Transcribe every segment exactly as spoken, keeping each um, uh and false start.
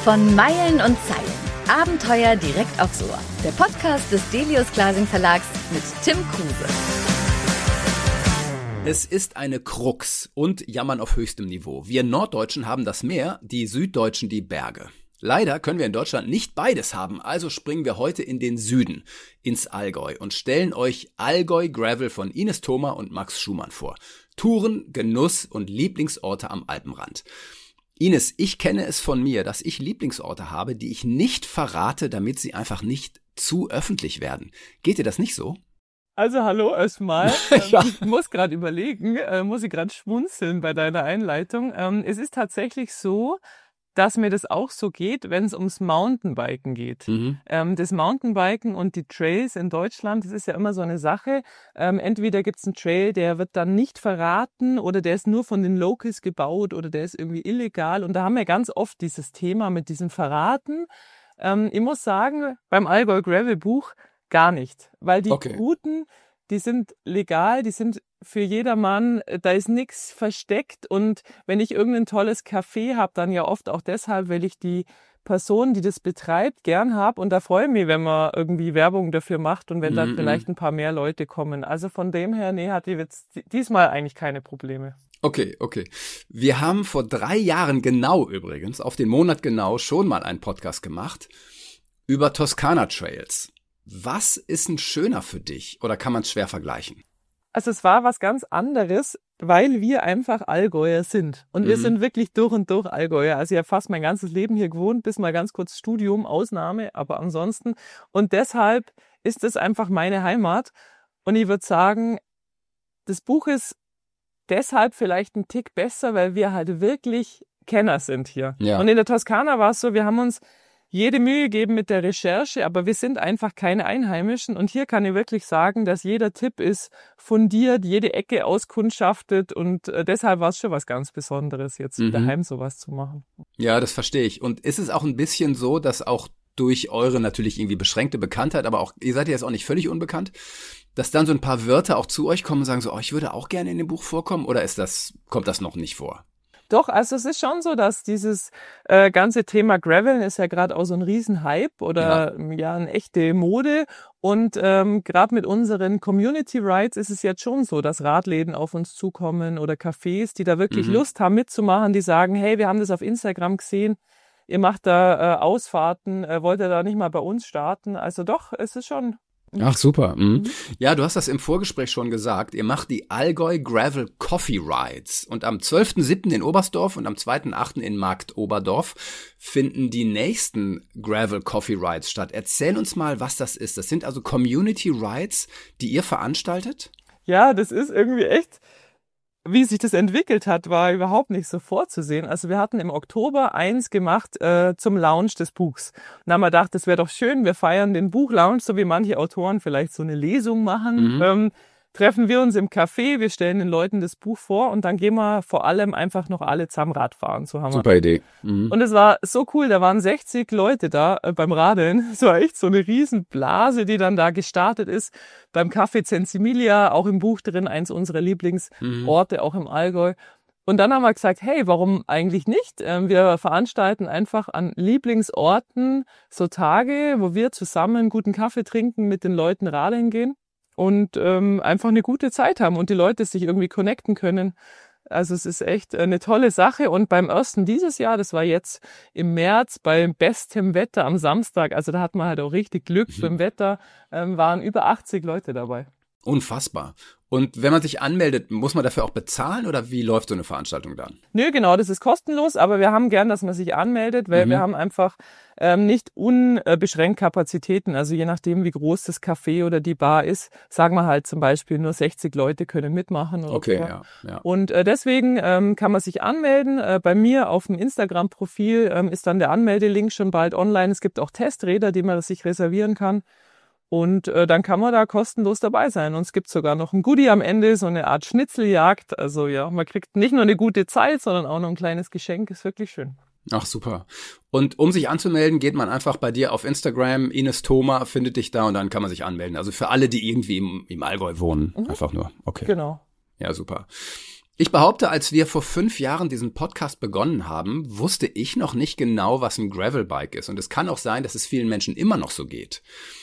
Von Meilen und Zeilen. Abenteuer direkt aufs Ohr. Der Podcast des Delius Glasing Verlags mit Tim Kruse. Es ist eine Krux und Jammern auf höchstem Niveau. Wir Norddeutschen haben das Meer, die Süddeutschen die Berge. Leider können wir in Deutschland nicht beides haben, also springen wir heute in den Süden, ins Allgäu und stellen euch Allgäu Gravel von Ines Thoma und Max Schumann vor. Touren, Genuss und Lieblingsorte am Alpenrand. Ines, ich kenne es von mir, dass ich Lieblingsorte habe, die ich nicht verrate, damit sie einfach nicht zu öffentlich werden. Geht dir das nicht so? Also hallo erstmal. Ja. Ich muss gerade überlegen, äh, muss ich gerade schmunzeln bei deiner Einleitung. Ähm, es ist tatsächlich so, dass mir das auch so geht, wenn es ums Mountainbiken geht. Mhm. Ähm, das Mountainbiken und die Trails in Deutschland, das ist ja immer so eine Sache. Ähm, entweder gibt es einen Trail, der wird dann nicht verraten oder der ist nur von den Locals gebaut oder der ist irgendwie illegal. Und da haben wir ganz oft dieses Thema mit diesem Verraten. Ähm, ich muss sagen, beim Allgäu Gravel Buch gar nicht, weil die Okay. Routen, die sind legal, die sind für jedermann, da ist nichts versteckt und wenn ich irgendein tolles Café habe, dann ja oft auch deshalb, weil ich die Person, die das betreibt, gern habe und da freue ich mich, wenn man irgendwie Werbung dafür macht und wenn dann Mhm. vielleicht ein paar mehr Leute kommen. Also von dem her, nee, hatte ich jetzt diesmal eigentlich keine Probleme. Okay, okay. Wir haben vor drei Jahren genau übrigens, auf den Monat genau, schon mal einen Podcast gemacht über Toskana Trails. Was ist denn schöner für dich oder kann man es schwer vergleichen? Also es war was ganz anderes, weil wir einfach Allgäuer sind. Und wir Mhm. sind wirklich durch und durch Allgäuer. Also ich habe fast mein ganzes Leben hier gewohnt, bis mal ganz kurz Studium, Ausnahme, aber ansonsten. Und deshalb ist es einfach meine Heimat. Und ich würde sagen, das Buch ist deshalb vielleicht ein Tick besser, weil wir halt wirklich Kenner sind hier. Ja. Und in der Toskana war es so, wir haben uns jede Mühe gegeben mit der Recherche, aber wir sind einfach keine Einheimischen. Und hier kann ich wirklich sagen, dass jeder Tipp ist fundiert, jede Ecke auskundschaftet und äh, deshalb war es schon was ganz Besonderes, jetzt Mhm. daheim sowas zu machen. Ja, das verstehe ich. Und ist es auch ein bisschen so, dass auch durch eure natürlich irgendwie beschränkte Bekanntheit, aber auch, ihr seid ja jetzt auch nicht völlig unbekannt, dass dann so ein paar Wörter auch zu euch kommen und sagen so, oh, ich würde auch gerne in dem Buch vorkommen, oder ist das, kommt das noch nicht vor? Doch, also es ist schon so, dass dieses äh, ganze Thema Graveln ist ja gerade auch so ein Riesenhype oder ja, ja eine echte Mode. Und ähm, gerade mit unseren Community Rides ist es jetzt schon so, dass Radläden auf uns zukommen oder Cafés, die da wirklich Mhm. Lust haben mitzumachen, die sagen, hey, wir haben das auf Instagram gesehen, ihr macht da äh, Ausfahrten, äh, wollt ihr da nicht mal bei uns starten? Also doch, es ist schon... Ach, super. Mhm. Ja, du hast das im Vorgespräch schon gesagt. Ihr macht die Allgäu Gravel Coffee Rides. Und am zwölften siebten in Oberstdorf und am zweiten achten in Marktoberdorf finden die nächsten Gravel Coffee Rides statt. Erzähl uns mal, was das ist. Das sind also Community Rides, die ihr veranstaltet? Ja, das ist irgendwie echt... Wie sich das entwickelt hat, war überhaupt nicht so vorzusehen. Also wir hatten im Oktober eins gemacht äh, zum Launch des Buchs. Und dann haben wir gedacht, das wäre doch schön, wir feiern den Buchlaunch, so wie manche Autoren vielleicht so eine Lesung machen. Mhm. Ähm, treffen wir uns im Café, wir stellen den Leuten das Buch vor und dann gehen wir vor allem einfach noch alle zusammen Rad fahren. So haben wir. Super Idee. Mhm. Und es war so cool, da waren sechzig Leute da äh, beim Radeln. Es war echt so eine Riesenblase, die dann da gestartet ist. Beim Café Zenzimilia, auch im Buch drin, eins unserer Lieblingsorte, Mhm. auch im Allgäu. Und dann haben wir gesagt, hey, warum eigentlich nicht? Ähm, wir veranstalten einfach an Lieblingsorten so Tage, wo wir zusammen guten Kaffee trinken, mit den Leuten radeln gehen und ähm, einfach eine gute Zeit haben und die Leute sich irgendwie connecten können. Also es ist echt eine tolle Sache und beim ersten dieses Jahr, das war jetzt im März bei bestem Wetter am Samstag, also da hat man halt auch richtig Glück Mhm. beim Wetter, ähm, waren über achtzig Leute dabei. Unfassbar. Und wenn man sich anmeldet, muss man dafür auch bezahlen oder wie läuft so eine Veranstaltung dann? Nö, genau, das ist kostenlos, aber wir haben gern, dass man sich anmeldet, weil Mhm. wir haben einfach ähm, nicht unbeschränkt Kapazitäten. Also je nachdem, wie groß das Café oder die Bar ist, sagen wir halt zum Beispiel nur sechzig Leute können mitmachen. Oder Okay, so. ja, ja. Und äh, deswegen ähm, kann man sich anmelden. Äh, bei mir auf dem Instagram-Profil ähm, ist dann der Anmeldelink schon bald online. Es gibt auch Testräder, die man sich reservieren kann. Und äh, dann kann man da kostenlos dabei sein. Und es gibt sogar noch ein Goodie am Ende, so eine Art Schnitzeljagd. Also ja, man kriegt nicht nur eine gute Zeit, sondern auch noch ein kleines Geschenk. Ist wirklich schön. Ach, super. Und um sich anzumelden, geht man einfach bei dir auf Instagram, Ines Thoma findet dich da und dann kann man sich anmelden. Also für alle, die irgendwie im, im Allgäu wohnen, Mhm. einfach nur. Okay. Genau. Ja, super. Ich behaupte, als wir vor fünf Jahren diesen Podcast begonnen haben, wusste ich noch nicht genau, was ein Gravelbike ist. Und es kann auch sein, dass es vielen Menschen immer noch so geht.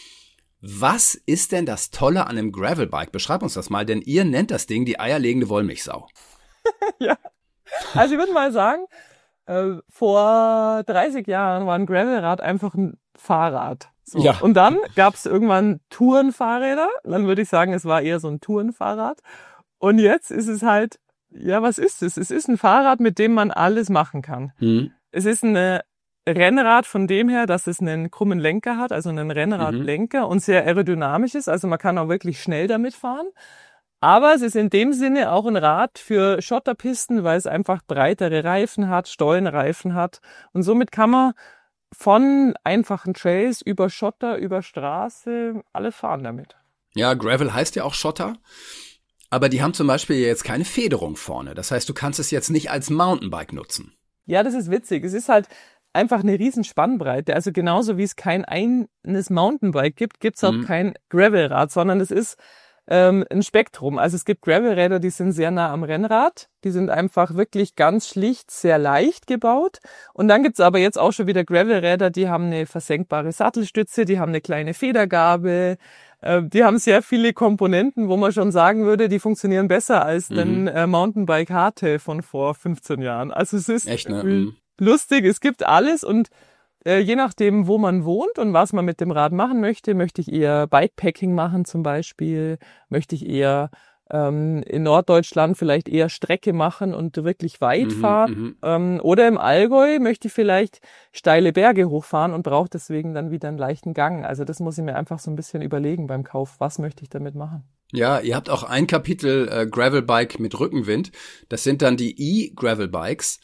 Was ist denn das Tolle an einem Gravelbike? Beschreib uns das mal, denn ihr nennt das Ding die eierlegende Wollmilchsau. Ja, also ich würde mal sagen, äh, vor dreißig Jahren war ein Gravelrad einfach ein Fahrrad. So. Ja. Und dann gab es irgendwann Tourenfahrräder. Dann würde ich sagen, es war eher so ein Tourenfahrrad. Und jetzt ist es halt, ja, was ist es? Es ist ein Fahrrad, mit dem man alles machen kann. Hm. Es ist ein Rennrad von dem her, dass es einen krummen Lenker hat, also einen Rennradlenker mhm. und sehr aerodynamisch ist. Also man kann auch wirklich schnell damit fahren. Aber es ist in dem Sinne auch ein Rad für Schotterpisten, weil es einfach breitere Reifen hat, Stollenreifen hat. Und somit kann man von einfachen Trails über Schotter, über Straße, alles fahren damit. Ja, Gravel heißt ja auch Schotter. Aber die haben zum Beispiel jetzt keine Federung vorne. Das heißt, du kannst es jetzt nicht als Mountainbike nutzen. Ja, das ist witzig. Es ist halt einfach eine riesen Spannbreite. Also genauso wie es kein eines Mountainbike gibt, gibt es auch mhm. kein Gravelrad, sondern es ist ähm, ein Spektrum. Also es gibt Gravelräder, die sind sehr nah am Rennrad. Die sind einfach wirklich ganz schlicht, sehr leicht gebaut. Und dann gibt's aber jetzt auch schon wieder Gravelräder, die haben eine versenkbare Sattelstütze, die haben eine kleine Federgabel. Die haben sehr viele Komponenten, wo man schon sagen würde, die funktionieren besser als mhm. ein äh, Mountainbike Hardtail von vor fünfzehn Jahren. Also es ist Echt, ne? lustig, es gibt alles und äh, je nachdem, wo man wohnt und was man mit dem Rad machen möchte, möchte ich eher Bikepacking machen zum Beispiel, möchte ich eher ähm, in Norddeutschland vielleicht eher Strecke machen und wirklich weit mhm, fahren. Ähm, oder im Allgäu möchte ich vielleicht steile Berge hochfahren und brauche deswegen dann wieder einen leichten Gang. Also das muss ich mir einfach so ein bisschen überlegen beim Kauf. Was möchte ich damit machen? Ja, ihr habt auch ein Kapitel äh, Gravelbike mit Rückenwind. Das sind dann die E-Gravelbikes.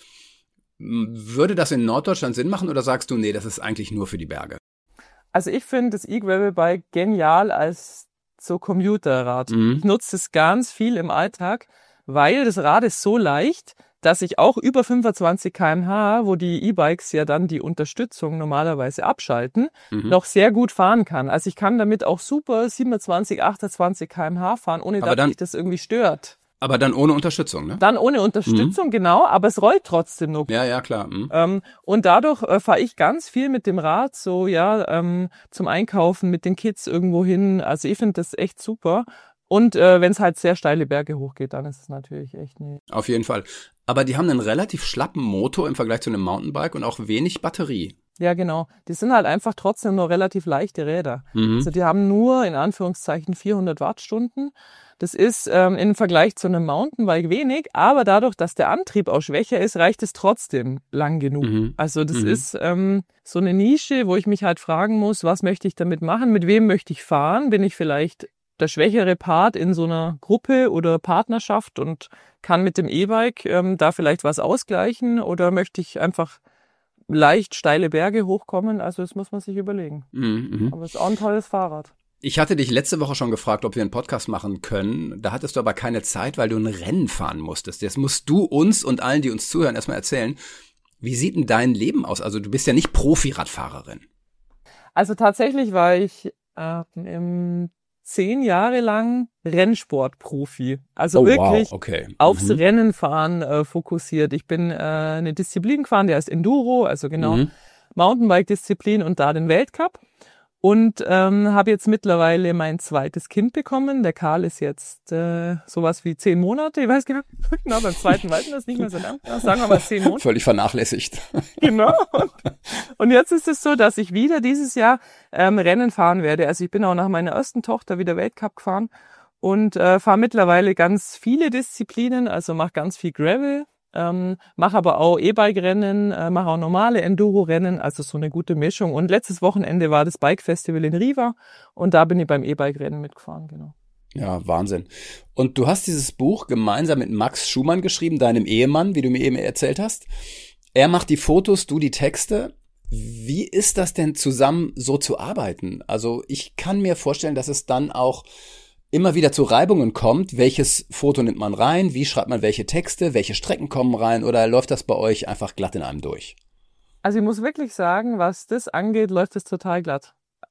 Würde das in Norddeutschland Sinn machen oder sagst du, nee, das ist eigentlich nur für die Berge? Also ich finde das E-Gravelbike genial als so Commuterrad. Mhm. Ich nutze es ganz viel im Alltag, weil das Rad ist so leicht, dass ich auch über fünfundzwanzig Kilometer pro Stunde, wo die E-Bikes ja dann die Unterstützung normalerweise abschalten, mhm. noch sehr gut fahren kann. Also ich kann damit auch super siebenundzwanzig, achtundzwanzig Kilometer pro Stunde fahren, ohne Aber dass dann, mich das irgendwie stört. Aber dann ohne Unterstützung, ne? Dann ohne Unterstützung, mhm. genau, aber es rollt trotzdem noch. Ja, ja, klar. Mhm. Ähm, und dadurch äh, fahre ich ganz viel mit dem Rad, so ja, ähm, zum Einkaufen mit den Kids irgendwo hin. Also ich finde das echt super. Und äh, wenn es halt sehr steile Berge hochgeht, dann ist es natürlich echt ne. Auf jeden Fall. Aber die haben einen relativ schlappen Motor im Vergleich zu einem Mountainbike und auch wenig Batterie. Ja, genau. Die sind halt einfach trotzdem nur relativ leichte Räder. Mhm. Also die haben nur in Anführungszeichen vierhundert Wattstunden. Das ist ähm, im Vergleich zu einem Mountainbike wenig, aber dadurch, dass der Antrieb auch schwächer ist, reicht es trotzdem lang genug. Mhm. Also das mhm. ist ähm, so eine Nische, wo ich mich halt fragen muss, was möchte ich damit machen, mit wem möchte ich fahren? Bin ich vielleicht der schwächere Part in so einer Gruppe oder Partnerschaft und kann mit dem E-Bike ähm, da vielleicht was ausgleichen oder möchte ich einfach leicht steile Berge hochkommen? Also das muss man sich überlegen. Mhm. Aber es ist auch ein tolles Fahrrad. Ich hatte dich letzte Woche schon gefragt, ob wir einen Podcast machen können. Da hattest du aber keine Zeit, weil du ein Rennen fahren musstest. Jetzt musst du uns und allen, die uns zuhören, erstmal erzählen, wie sieht denn dein Leben aus? Also du bist ja nicht Profi-Radfahrerin. Also tatsächlich war ich äh, im zehn Jahre lang Rennsportprofi. Also oh, wirklich wow. okay. aufs mhm. Rennenfahren äh, fokussiert. Ich bin äh, eine Disziplin gefahren, der heißt Enduro, also genau mhm. Mountainbike-Disziplin und da den Weltcup. Und ähm, habe jetzt mittlerweile mein zweites Kind bekommen. Der Karl ist jetzt äh, sowas wie zehn Monate. Ich weiß genau, genau beim zweiten Weiten das nicht mehr so lang. Sagen wir mal zehn Monate. Völlig vernachlässigt. Genau. Und, und jetzt ist es so, dass ich wieder dieses Jahr ähm, Rennen fahren werde. Also ich bin auch nach meiner ersten Tochter wieder Weltcup gefahren und äh, fahre mittlerweile ganz viele Disziplinen. Also mache ganz viel Gravel. Ähm, mache aber auch E-Bike-Rennen, äh, mache auch normale Enduro-Rennen, also so eine gute Mischung. Und letztes Wochenende war das Bike-Festival in Riva und da bin ich beim E-Bike-Rennen mitgefahren, genau. Ja, Wahnsinn. Und du hast dieses Buch gemeinsam mit Max Schumann geschrieben, deinem Ehemann, wie du mir eben erzählt hast. Er macht die Fotos, du die Texte. Wie ist das denn zusammen so zu arbeiten? Also ich kann mir vorstellen, dass es dann auch immer wieder zu Reibungen kommt, welches Foto nimmt man rein, wie schreibt man welche Texte, welche Strecken kommen rein oder läuft das bei euch einfach glatt in einem durch? Also ich muss wirklich sagen, was das angeht, läuft es total glatt.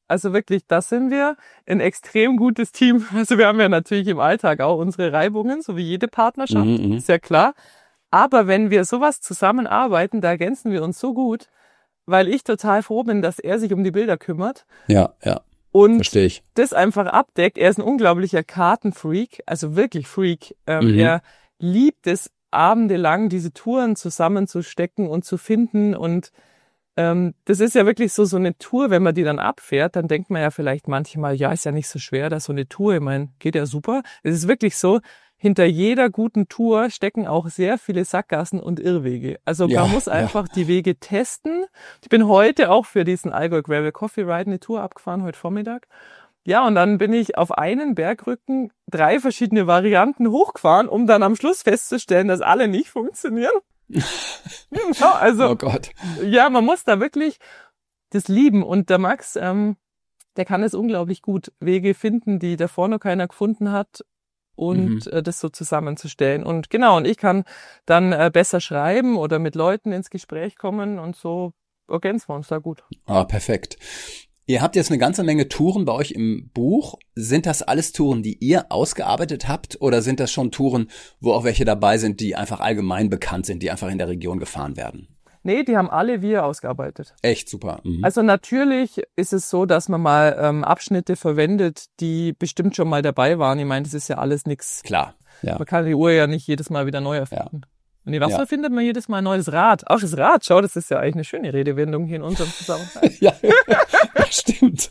Also wirklich, das sind wir ein extrem gutes Team. Also wir haben ja natürlich im Alltag auch unsere Reibungen, so wie jede Partnerschaft, Mhm, ist ja klar. Aber wenn wir sowas zusammenarbeiten, da ergänzen wir uns so gut, weil ich total froh bin, dass er sich um die Bilder kümmert. Ja, ja. Und Verstehe ich. das einfach abdeckt. Er ist ein unglaublicher Kartenfreak, also wirklich Freak. Ähm, Mhm. Er liebt es, abendelang diese Touren zusammenzustecken und zu finden. Und ähm, das ist ja wirklich so so eine Tour, wenn man die dann abfährt, dann denkt man ja vielleicht manchmal, ja, ist ja nicht so schwer, da so eine Tour, ich meine, geht ja super. Es ist wirklich so, hinter jeder guten Tour stecken auch sehr viele Sackgassen und Irrwege. Also Ja, man muss ja. einfach die Wege testen. Ich bin heute auch für diesen Allgäu Gravel Coffee Ride eine Tour abgefahren, heute Vormittag. Ja, und dann bin ich auf einen Bergrücken drei verschiedene Varianten hochgefahren, um dann am Schluss festzustellen, dass alle nicht funktionieren. Ja, also Oh Gott. ja, man muss da wirklich das lieben. Und der Max, ähm, der kann es unglaublich gut, Wege finden, die davor noch keiner gefunden hat und Mhm. äh, das so zusammenzustellen. Und genau, und ich kann dann äh, besser schreiben oder mit Leuten ins Gespräch kommen und so ergänzen wir uns da gut. Ah, perfekt. Ihr habt jetzt eine ganze Menge Touren bei euch im Buch. Sind das alles Touren, die ihr ausgearbeitet habt, oder sind das schon Touren, wo auch welche dabei sind, die einfach allgemein bekannt sind, die einfach in der Region gefahren werden? Nee, die haben alle wir ausgearbeitet. Echt super. Mhm. Also natürlich ist es so, dass man mal ähm, Abschnitte verwendet, die bestimmt schon mal dabei waren. Ich meine, das ist ja alles nix. Klar. Ja. Man kann die Uhr ja nicht jedes Mal wieder neu erfinden. Nee, was Ja. erfindet man jedes Mal ein neues Rad? Auch das Rad, schau, das ist ja eigentlich eine schöne Redewendung hier in unserem Zusammenhang. Ja, stimmt.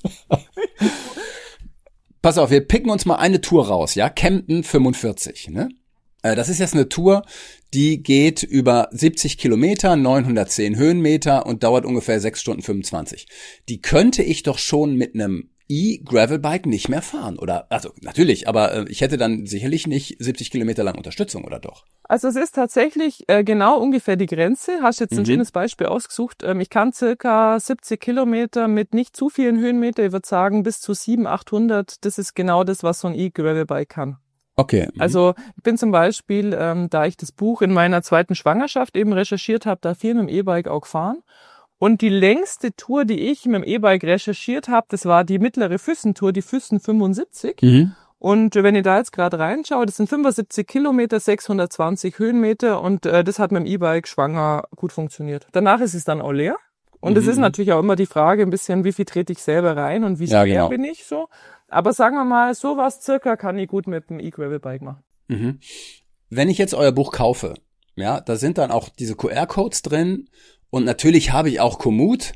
Pass auf, wir picken uns mal eine Tour raus, ja? Kempten fünfundvierzig, ne? Äh, Das ist jetzt eine Tour, die geht über siebzig Kilometer, neunhundertzehn Höhenmeter und dauert ungefähr sechs Stunden fünfundzwanzig. Die könnte ich doch schon mit einem E-Gravelbike nicht mehr fahren, oder? Also natürlich, aber äh, ich hätte dann sicherlich nicht siebzig Kilometer lang Unterstützung, oder doch? Also es ist tatsächlich äh, genau ungefähr die Grenze. Hast jetzt ein Mhm. schönes Beispiel ausgesucht. Ähm, ich kann circa siebzig Kilometer mit nicht zu vielen Höhenmeter, ich würde sagen bis zu siebenhundert, achthundert. Das ist genau das, was so ein E-Gravelbike kann. Okay. Mhm. Also ich bin zum Beispiel, ähm, da ich das Buch in meiner zweiten Schwangerschaft eben recherchiert habe, da viel mit dem E-Bike auch gefahren. Und die längste Tour, die ich mit dem E-Bike recherchiert habe, das war die mittlere Füssen-Tour, die Füssen fünfundsiebzig. Mhm. Und wenn ihr da jetzt gerade reinschaut, das sind fünfundsiebzig Kilometer, sechshundertzwanzig Höhenmeter und äh, das hat mit dem E-Bike schwanger gut funktioniert. Danach ist es dann auch leer. Und es Mhm. ist natürlich auch immer die Frage ein bisschen, wie viel trete ich selber rein und wie Ja, schwer genau. bin ich so. Aber sagen wir mal, sowas circa kann ich gut mit dem E-Gravel-Bike machen. Mhm. Wenn ich jetzt euer Buch kaufe, ja, da sind dann auch diese Q R-Codes drin und natürlich habe ich auch Komoot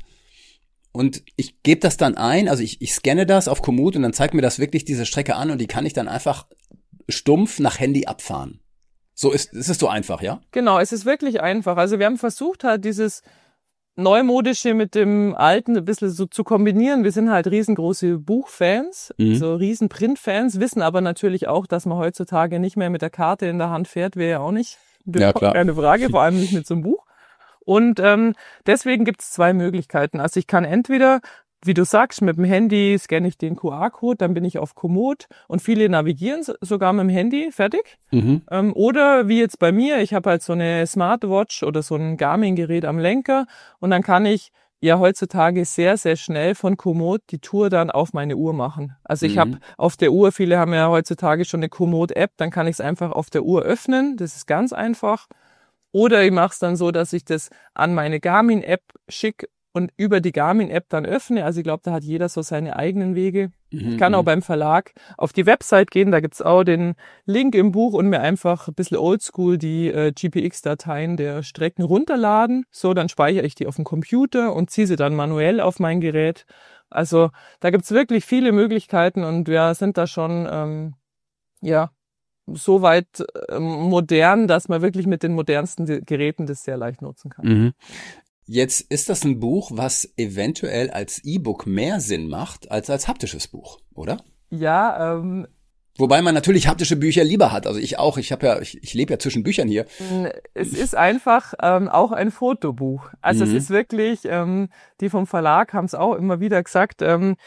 und ich gebe das dann ein, also ich, ich scanne das auf Komoot und dann zeigt mir das wirklich diese Strecke an und die kann ich dann einfach stumpf nach Handy abfahren. So ist, es ist so einfach, ja? Genau, es ist wirklich einfach. Also wir haben versucht halt dieses Neumodische mit dem Alten ein bisschen so zu kombinieren. Wir sind halt riesengroße Buchfans, Mhm. so riesen Printfans, wissen aber natürlich auch, dass man heutzutage nicht mehr mit der Karte in der Hand fährt, wäre ja auch nicht Ja, klar. eine Frage, vor allem nicht mit so einem Buch. Und ähm, deswegen gibt es zwei Möglichkeiten. Also ich kann entweder, wie du sagst, mit dem Handy scanne ich den Q R-Code, dann bin ich auf Komoot und viele navigieren s- sogar mit dem Handy, fertig. Mhm. Ähm, oder wie jetzt bei mir, ich habe halt so eine Smartwatch oder so ein Garmin-Gerät am Lenker und dann kann ich ja heutzutage sehr, sehr schnell von Komoot die Tour dann auf meine Uhr machen. Also ich Mhm. habe auf der Uhr, viele haben ja heutzutage schon eine Komoot-App, dann kann ich es einfach auf der Uhr öffnen, das ist ganz einfach. Oder ich mache es dann so, dass ich das an meine Garmin-App schicke und über die Garmin-App dann öffne. Also ich glaube, da hat jeder so seine eigenen Wege. Mhm. Ich kann auch beim Verlag auf die Website gehen, da gibt's auch den Link im Buch und mir einfach ein bisschen oldschool die äh, G P X-Dateien der Strecken runterladen. So, dann speichere ich die auf dem Computer und ziehe sie dann manuell auf mein Gerät. Also da gibt's wirklich viele Möglichkeiten und wir sind da schon ähm, ja so weit ähm, modern, dass man wirklich mit den modernsten Di- Geräten das sehr leicht nutzen kann. Mhm. Jetzt ist das ein Buch, was eventuell als E-Book mehr Sinn macht als als haptisches Buch, oder? Ja, ähm, Wobei man natürlich haptische Bücher lieber hat. Also ich auch. Ich habe ja, ich, ich lebe ja zwischen Büchern hier. es ist einfach ähm, auch ein Fotobuch. Also Mhm. es ist wirklich, ähm, die vom Verlag haben es auch immer wieder gesagt, ähm,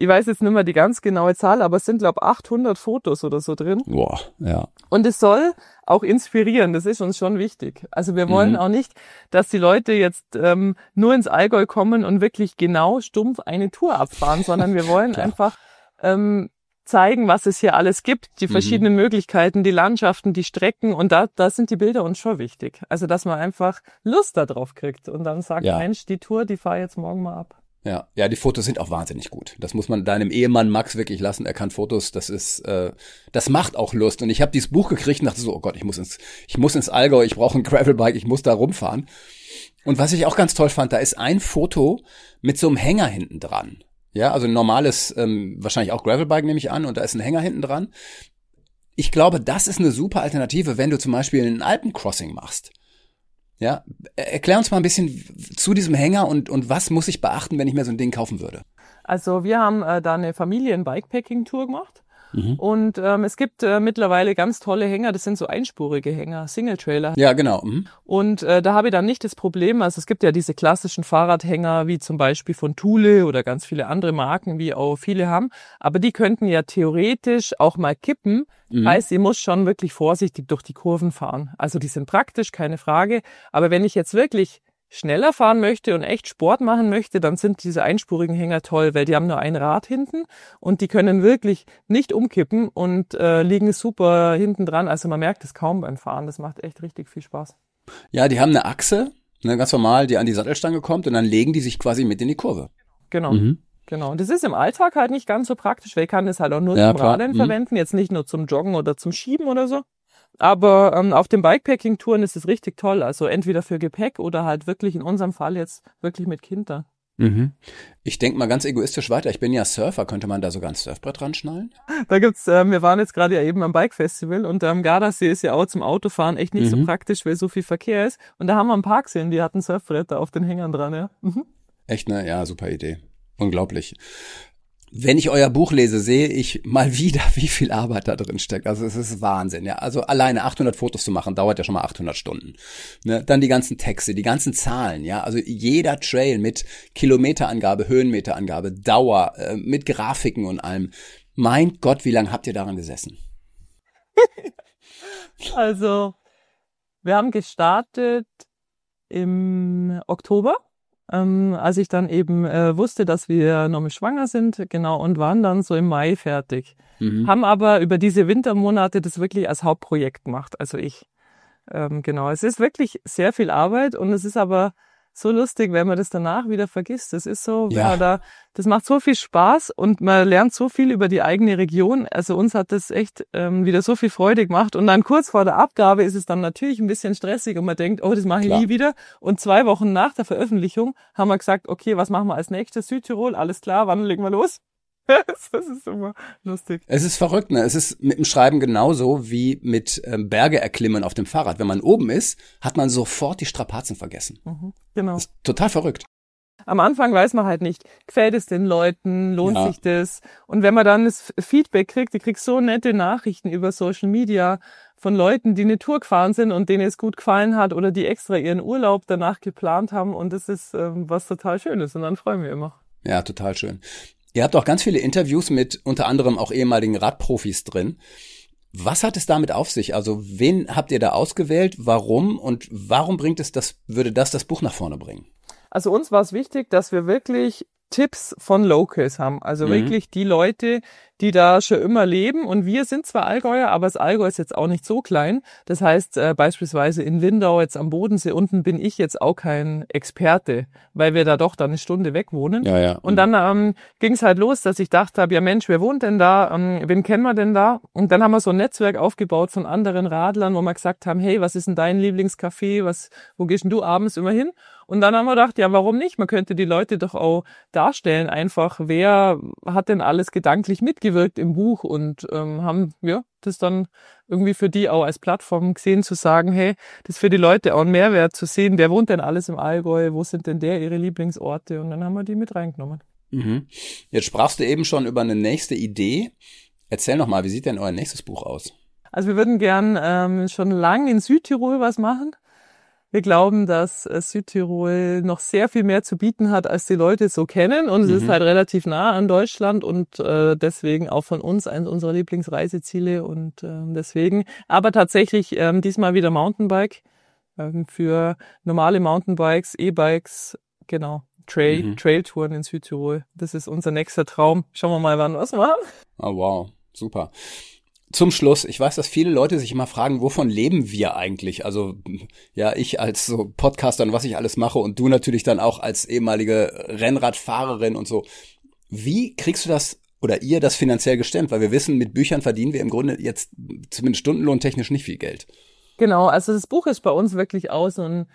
ich weiß jetzt nicht mehr die ganz genaue Zahl, aber es sind, glaube ich, achthundert Fotos oder so drin. Boah, ja. Und es soll auch inspirieren, das ist uns schon wichtig. Also wir wollen Mhm. auch nicht, dass die Leute jetzt ähm, nur ins Allgäu kommen und wirklich genau stumpf eine Tour abfahren, sondern wir wollen einfach ähm, zeigen, was es hier alles gibt, die verschiedenen Mhm. Möglichkeiten, die Landschaften, die Strecken, und da, da sind die Bilder uns schon wichtig. Also dass man einfach Lust darauf kriegt und dann sagt, Ja. Mensch, die Tour, die fahr jetzt morgen mal ab. Ja, ja, die Fotos sind auch wahnsinnig gut. Das muss man deinem Ehemann Max wirklich lassen. Er kann Fotos, das ist, äh, das macht auch Lust. Und ich habe dieses Buch gekriegt und dachte so, oh Gott, ich muss ins, ich muss ins Allgäu, ich brauche ein Gravelbike, ich muss da rumfahren. Und was ich auch ganz toll fand, da ist ein Foto mit so einem Hänger hinten dran. Ja, also ein normales, ähm, wahrscheinlich auch Gravelbike nehme ich an, und da ist ein Hänger hinten dran. Ich glaube, das ist eine super Alternative, wenn du zum Beispiel ein Alpencrossing machst. Ja, erklär uns mal ein bisschen zu diesem Hänger und, und was muss ich beachten, wenn ich mir so ein Ding kaufen würde? Also wir haben äh, da eine Familien-Bikepacking-Tour gemacht. Mhm. Und ähm, es gibt äh, mittlerweile ganz tolle Hänger, das sind so einspurige Hänger, Single-Trailer. Ja, genau. Mhm. Und äh, da habe ich dann nicht das Problem, also es gibt ja diese klassischen Fahrradhänger, wie zum Beispiel von Thule oder ganz viele andere Marken, wie auch viele haben, aber die könnten ja theoretisch auch mal kippen. Mhm. Heißt, ich muss schon wirklich vorsichtig durch die Kurven fahren. Also die sind praktisch, keine Frage, aber wenn ich jetzt wirklich schneller fahren möchte und echt Sport machen möchte, dann sind diese einspurigen Hänger toll, weil die haben nur ein Rad hinten und die können wirklich nicht umkippen und äh, liegen super hinten dran. Also man merkt es kaum beim Fahren. Das macht echt richtig viel Spaß. Ja, die haben eine Achse, ne, ganz normal, die an die Sattelstange kommt, und dann legen die sich quasi mit in die Kurve. Genau. Mhm. Genau. Und das ist im Alltag halt nicht ganz so praktisch, weil ich kann das halt auch nur Ja, zum klar. Radeln Mhm. verwenden, jetzt nicht nur zum Joggen oder zum Schieben oder so. Aber ähm, auf den Bikepacking-Touren ist es richtig toll. Also entweder für Gepäck oder halt wirklich in unserem Fall jetzt wirklich mit Kindern. Mhm. Ich denke mal ganz egoistisch weiter. Ich bin ja Surfer. Könnte man da sogar ein Surfbrett dran schnallen? Da gibt's, ähm, wir waren jetzt gerade ja eben am Bike-Festival und am Gardasee ist ja auch zum Autofahren echt nicht Mhm. so praktisch, weil so viel Verkehr ist. Und da haben wir einen Park gesehen, die hatten Surfbretter auf den Hängern dran, ja. Mhm. Echt, ne? Ja, super Idee. Unglaublich. Wenn ich euer Buch lese, sehe ich mal wieder, wie viel Arbeit da drin steckt. Also es ist Wahnsinn, ja. Also alleine achthundert Fotos zu machen, dauert ja schon mal achthundert Stunden. Ne? Dann die ganzen Texte, die ganzen Zahlen, ja. Also jeder Trail mit Kilometerangabe, Höhenmeterangabe, Dauer, äh, mit Grafiken und allem. Mein Gott, wie lange habt ihr daran gesessen? Also, wir haben gestartet im Oktober, ähm, als ich dann eben äh, wusste, dass wir noch mal schwanger sind, genau, und waren dann so im Mai fertig. Mhm. Haben aber über diese Wintermonate das wirklich als Hauptprojekt gemacht, also ich. Ähm, genau, es ist wirklich sehr viel Arbeit und es ist aber so lustig, wenn man das danach wieder vergisst. Das ist so, Ja. wenn man da, das macht so viel Spaß und man lernt so viel über die eigene Region. Also uns hat das echt ähm, wieder so viel Freude gemacht. Und dann kurz vor der Abgabe ist es dann natürlich ein bisschen stressig und man denkt, oh, das mache ich Klar. nie wieder. Und zwei Wochen nach der Veröffentlichung haben wir gesagt, okay, was machen wir als nächstes? Südtirol, alles klar, wann legen wir los? Das ist immer lustig. Es ist verrückt, ne? Es ist mit dem Schreiben genauso wie mit ähm, Berge erklimmen auf dem Fahrrad. Wenn man oben ist, hat man sofort die Strapazen vergessen. Mhm, genau. Das ist total verrückt. Am Anfang weiß man halt nicht, gefällt es den Leuten, lohnt Ja. sich das? Und wenn man dann das Feedback kriegt, ich krieg so nette Nachrichten über Social Media von Leuten, die eine Tour gefahren sind und denen es gut gefallen hat oder die extra ihren Urlaub danach geplant haben, und das ist ähm, was total Schönes und dann freuen wir immer. Ja, total schön. Ihr habt auch ganz viele Interviews mit unter anderem auch ehemaligen Radprofis drin. Was hat es damit auf sich? Also wen habt ihr da ausgewählt? Warum? Und warum bringt es das, würde das das Buch nach vorne bringen? Also uns war es wichtig, dass wir wirklich Tipps von Locals haben. Also Mhm. wirklich die Leute, die da schon immer leben. Und wir sind zwar Allgäuer, aber das Allgäu ist jetzt auch nicht so klein. Das heißt, äh, beispielsweise in Lindau, jetzt am Bodensee unten, bin ich jetzt auch kein Experte, weil wir da doch dann eine Stunde weg wohnen. Ja, ja. Und dann ähm, ging es halt los, dass ich dachte habe, ja Mensch, wer wohnt denn da? Ähm, wen kennen wir denn da? Und dann haben wir so ein Netzwerk aufgebaut von anderen Radlern, wo wir gesagt haben, hey, was ist denn dein Lieblingscafé? Was, wo gehst denn du abends immer hin? Und dann haben wir gedacht, ja, warum nicht? Man könnte die Leute doch auch darstellen, einfach, wer hat denn alles gedanklich mitgewirkt im Buch, und ähm, haben ja das dann irgendwie für die auch als Plattform gesehen, zu sagen, hey, das ist für die Leute auch ein Mehrwert zu sehen, wer wohnt denn alles im Allgäu, wo sind denn der ihre Lieblingsorte? Und dann haben wir die mit reingenommen. Mhm. Jetzt sprachst du eben schon über eine nächste Idee. Erzähl noch mal, wie sieht denn euer nächstes Buch aus? Also wir würden gern ähm, schon lange in Südtirol was machen. Wir glauben, dass äh, Südtirol noch sehr viel mehr zu bieten hat, als die Leute so kennen. Und es Mhm. ist halt relativ nah an Deutschland und äh, deswegen auch von uns eines unserer Lieblingsreiseziele. Und ähm, deswegen, aber tatsächlich ähm, diesmal wieder Mountainbike ähm, für normale Mountainbikes, E-Bikes, genau, Trail, Mhm. Trailtouren in Südtirol. Das ist unser nächster Traum. Schauen wir mal, wann wir was machen. Oh, wow, super. Zum Schluss, ich weiß, dass viele Leute sich immer fragen, wovon leben wir eigentlich? Also ja, ich als so Podcaster und was ich alles mache und du natürlich dann auch als ehemalige Rennradfahrerin und so. Wie kriegst du das oder ihr das finanziell gestemmt? Weil wir wissen, mit Büchern verdienen wir im Grunde jetzt zumindest stundenlohntechnisch nicht viel Geld. Genau, also das Buch ist bei uns wirklich auch so ein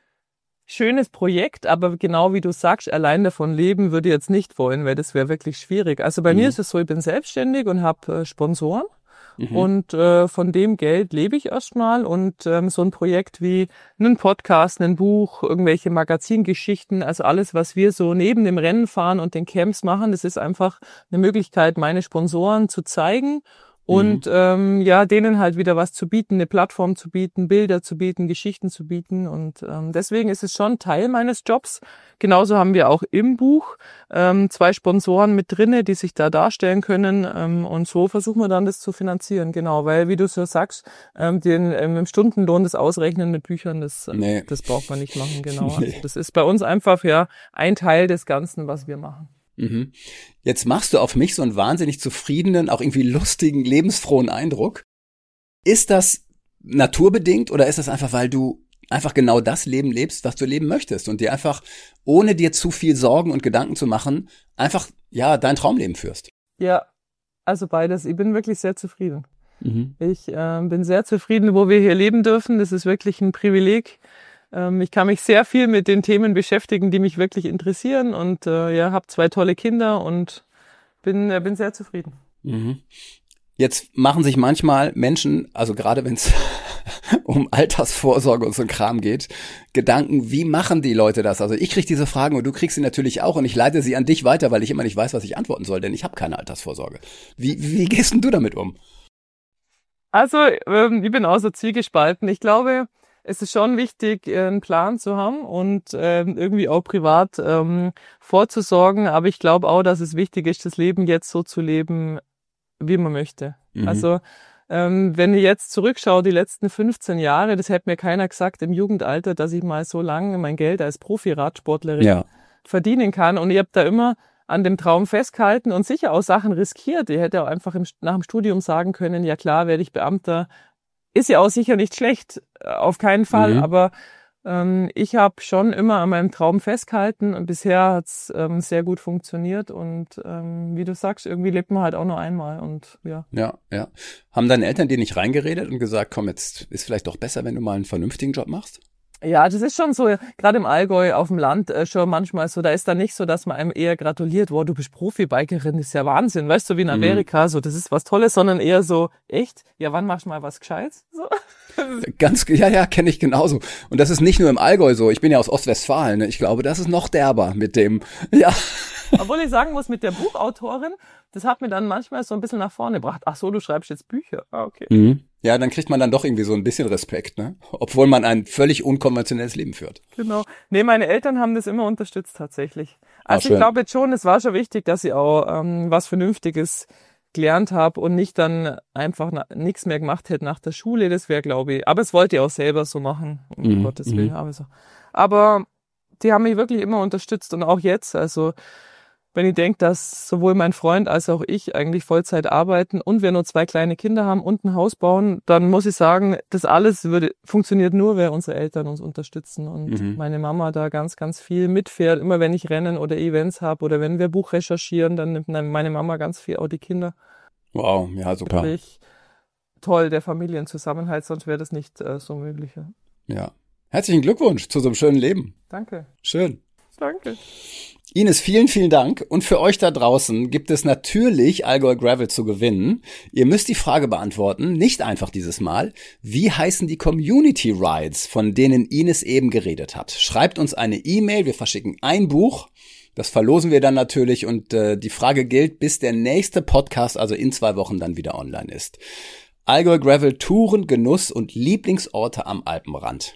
schönes Projekt, aber genau wie du sagst, allein davon leben würde ich jetzt nicht wollen, weil das wäre wirklich schwierig. Also bei Mhm. mir ist es so, ich bin selbstständig und habe äh, Sponsoren. Mhm. Und äh, von dem Geld lebe ich erstmal und ähm, so ein Projekt wie einen Podcast, ein Buch, irgendwelche Magazingeschichten, also alles, was wir so neben dem Rennen fahren und den Camps machen, das ist einfach eine Möglichkeit, meine Sponsoren zu zeigen und Mhm. ähm, ja, denen halt wieder was zu bieten, eine Plattform zu bieten, Bilder zu bieten, Geschichten zu bieten und ähm, deswegen ist es schon Teil meines Jobs. Genauso haben wir auch im Buch ähm, zwei Sponsoren mit drinne, die sich da darstellen können ähm, und so versuchen wir dann das zu finanzieren, genau, weil wie du so sagst, ähm, den ähm, im Stundenlohn das Ausrechnen mit Büchern, das äh, Nee. das braucht man nicht machen, genau. Nee. Also das ist bei uns einfach ja ein Teil des Ganzen, was wir machen. Mhm. Jetzt machst du auf mich so einen wahnsinnig zufriedenen, auch irgendwie lustigen, lebensfrohen Eindruck. Ist das naturbedingt oder ist das einfach, weil du einfach genau das Leben lebst, was du leben möchtest und dir einfach, ohne dir zu viel Sorgen und Gedanken zu machen, einfach, ja, dein Traumleben führst? Ja, also beides. Ich bin wirklich sehr zufrieden. Mhm. Ich äh, bin sehr zufrieden, wo wir hier leben dürfen. Das ist wirklich ein Privileg. Ähm, ich kann mich sehr viel mit den Themen beschäftigen, die mich wirklich interessieren und äh, ja, habe zwei tolle Kinder und bin äh, bin sehr zufrieden. Mhm. Jetzt machen sich manchmal Menschen, also gerade wenn es um Altersvorsorge und so ein Kram geht, Gedanken, wie machen die Leute das? Also ich kriege diese Fragen und du kriegst sie natürlich auch und ich leite sie an dich weiter, weil ich immer nicht weiß, was ich antworten soll, denn ich habe keine Altersvorsorge. Wie, wie gehst denn du damit um? Also ähm, ich bin auch so zwiegespalten. Ich glaube, es ist schon wichtig, einen Plan zu haben und ähm, irgendwie auch privat ähm, vorzusorgen. Aber ich glaube auch, dass es wichtig ist, das Leben jetzt so zu leben, wie man möchte. Mhm. Also ähm, wenn ich jetzt zurückschaue, die letzten fünfzehn Jahre, das hätte mir keiner gesagt im Jugendalter, dass ich mal so lange mein Geld als Profi-Radsportlerin Ja. verdienen kann. Und ich habe da immer an dem Traum festgehalten und sicher auch Sachen riskiert. Ich hätte auch einfach im, nach dem Studium sagen können, ja klar, werde ich Beamter. Ist ja auch sicher nicht schlecht, auf keinen Fall, Mhm. aber ähm, ich habe schon immer an meinem Traum festgehalten und bisher hat's ähm, sehr gut funktioniert und ähm, wie du sagst, irgendwie lebt man halt auch nur einmal und ja. Ja, ja. Haben deine Eltern dir nicht reingeredet und gesagt, komm, jetzt ist vielleicht doch besser, wenn du mal einen vernünftigen Job machst? Ja, das ist schon so, gerade im Allgäu auf dem Land äh, schon manchmal so, da ist dann nicht so, dass man einem eher gratuliert, wow, du bist Profibikerin, das ist ja Wahnsinn, weißt du, wie in Amerika, so, das ist was Tolles, sondern eher so, echt? Ja, wann machst du mal was Gescheites? So. Ganz, ja, ja, kenne ich genauso. Und das ist nicht nur im Allgäu so. Ich bin ja aus Ostwestfalen. Ne? Ich glaube, das ist noch derber mit dem, ja. Obwohl ich sagen muss, mit der Buchautorin, das hat mir dann manchmal so ein bisschen nach vorne gebracht. Ach so, du schreibst jetzt Bücher. Ah, okay. Mhm. Ja, dann kriegt man dann doch irgendwie so ein bisschen Respekt, ne? Obwohl man ein völlig unkonventionelles Leben führt. Genau. Nee, meine Eltern haben das immer unterstützt tatsächlich. Also schön. ich glaube jetzt schon, es war schon wichtig, dass ich auch ähm, was Vernünftiges gelernt habe und nicht dann einfach na, nichts mehr gemacht hätte nach der Schule. Das wäre, glaube ich, aber es wollte ich auch selber so machen, um Mhm, Gottes Willen. mhm. Aber, so. aber die haben mich wirklich immer unterstützt und auch jetzt, also wenn ich denke, dass sowohl mein Freund als auch ich eigentlich Vollzeit arbeiten und wir nur zwei kleine Kinder haben und ein Haus bauen, dann muss ich sagen, das alles würde funktioniert nur, weil unsere Eltern uns unterstützen und Mhm. meine Mama da ganz, ganz viel mitfährt. Immer wenn ich Rennen oder Events habe oder wenn wir Buch recherchieren, dann nimmt meine Mama ganz viel auch die Kinder. Wow, ja, super. Wirklich toll, der Familienzusammenhalt, sonst wäre das nicht äh, so möglich. Ja. Ja. Herzlichen Glückwunsch zu so einem schönen Leben. Danke. Schön. Danke. Ines, vielen, vielen Dank. Und für euch da draußen gibt es natürlich Allgäu Gravel zu gewinnen. Ihr müsst die Frage beantworten, nicht einfach dieses Mal. Wie heißen die Community Rides, von denen Ines eben geredet hat? Schreibt uns eine E-Mail, wir verschicken ein Buch. Das verlosen wir dann natürlich und äh, die Frage gilt, bis der nächste Podcast, also in zwei Wochen, dann wieder online ist. Allgäu Gravel Touren, Genuss und Lieblingsorte am Alpenrand.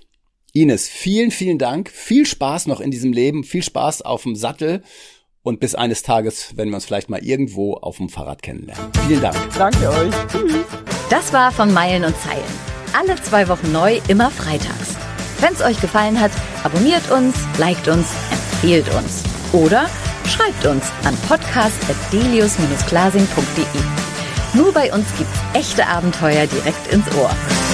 Ines, vielen, vielen Dank. Viel Spaß noch in diesem Leben. Viel Spaß auf dem Sattel. Und bis eines Tages werden wir uns vielleicht mal irgendwo auf dem Fahrrad kennenlernen. Vielen Dank. Danke euch. Tschüss. Das war von Meilen und Zeilen. Alle zwei Wochen neu, immer freitags. Wenn es euch gefallen hat, abonniert uns, liked uns, empfehlt uns. Oder schreibt uns an podcast at delius Bindestrich glasing punkt de. Nur bei uns gibt's echte Abenteuer direkt ins Ohr.